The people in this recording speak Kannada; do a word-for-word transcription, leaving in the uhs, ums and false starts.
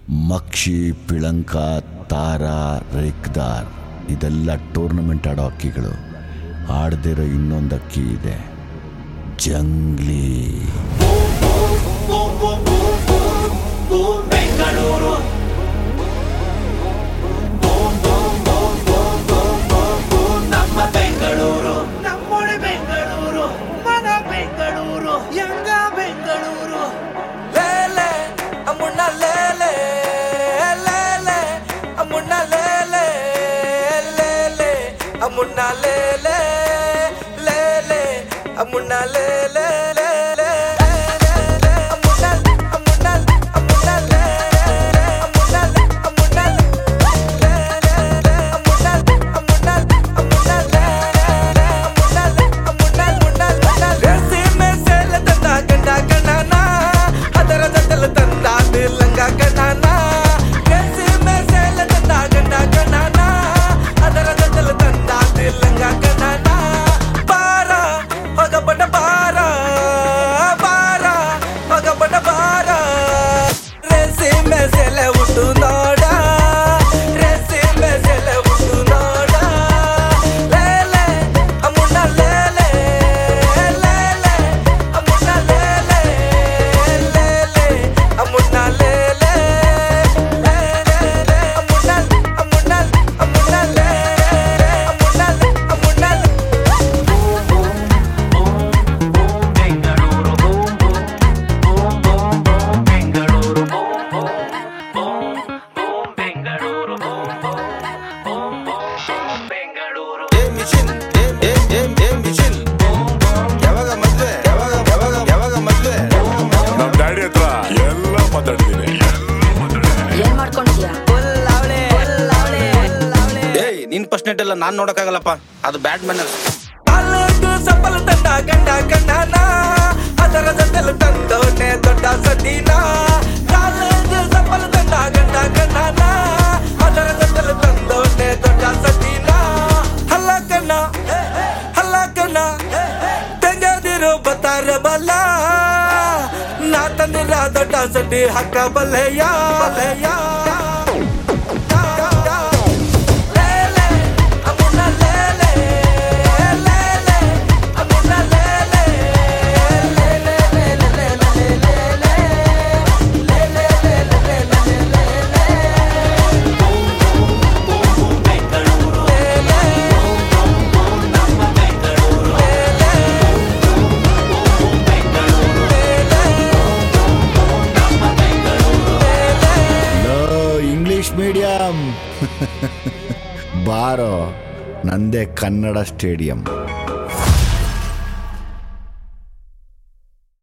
ಮಕ್ಷಿ, ಪಿಳಂಕ, ತಾರಾ, ರೇಕ್ದಾರ್ ಇದೆಲ್ಲ ಟೂರ್ನಮೆಂಟ್ ಆಡೋ ಅಕ್ಕಿಗಳು. ಆಡದಿರೋ ಇನ್ನೊಂದು ಅಕ್ಕಿ ಇದೆ, ಜಂಗ್ಲಿ. ಬೆಂಗಳೂರು ನಮ್ಮ ಬೆಂಗಳೂರು, ನಮ್ಮೊಡೆ ಬೆಂಗಳೂರು, ಮನ ಬೆಂಗಳೂರು, ಯಂಗ ಬೆಂಗಳೂರು. ಲೇಲೆ ಅಮ್ಮುಣ್ಣ ಲೇಲೆ ಲೇಲೆ ಅಮ್ಮುಣ್ಣ ಲೇಲೆ ಲೇಲೆ ಅಮ್ಮುಣ್ಣ ಲೇಲೆ ಲೇಲೆ ಅಮ್ಮುಣ್ಣ ಲೇಲೆ ಎಲ್ಲ ನಾನ್ ನೋಡಕ್ಕಾಗಲ್ಲಪ್ಪ, ಅದು ಬ್ಯಾಡ್ ಮ್ಯಾನರ್ಸ್. ಸಫಲ ತಂಡ ಗಂಡ ಗಂಡನ ಅದರ ಜೊತೆಲು ತಂದವನೇ ದೊಡ್ಡ ಸತೀನ. ಕಾಲೇಜು ಸಫಲ ತಂಡ ಗಂಡ ಗಂಡನ ಅದರ ಜೊತೆಲು ತಂದವನೇ ದೊಡ್ಡ ಸತೀನ. ಹಲ್ಲ ಕಣ್ಣ ಹಲ್ಲ ಕಣ್ಣ ತೆಗೆದಿರು ಬತ್ತಾರ ಬಲ್ಲ, ನಾ ತಂದಿರ ದೊಡ್ಡ ಸತಿ ಹಾಕ ಬಲ್ಲೆಯ ಬಲ್ಲೆಯ. ಮೀಡಿಯಂ ಬಾರೋ, ನಂದೇ ಕನ್ನಡ ಸ್ಟೇಡಿಯಂ.